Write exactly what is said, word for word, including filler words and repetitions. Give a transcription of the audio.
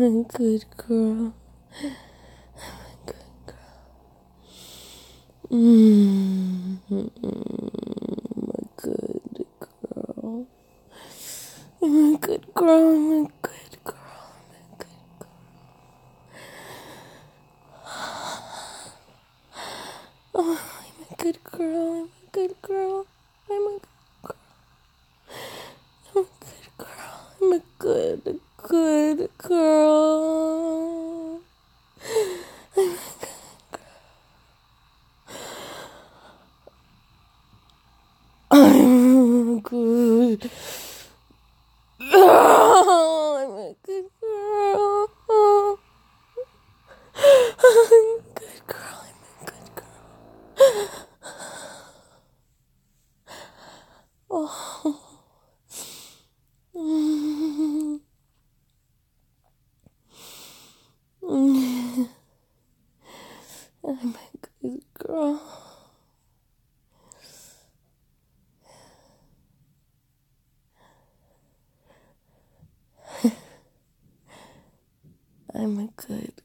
I'm a good girl. I'm a good girl. Mm, I'm a good girl. I'm a good girl. I'm a good girl. I'm a good girl. Oh, I'm a good girl. I'm a good girl. I'm a good girl. I'm a good girl. I'm a good, good girl. I'm a good girl. I'm a good girl. I'm a good girl. I'm a good girl. I'm a good girl. Oh. Mm. Mm. I'm a good girl. I'm a good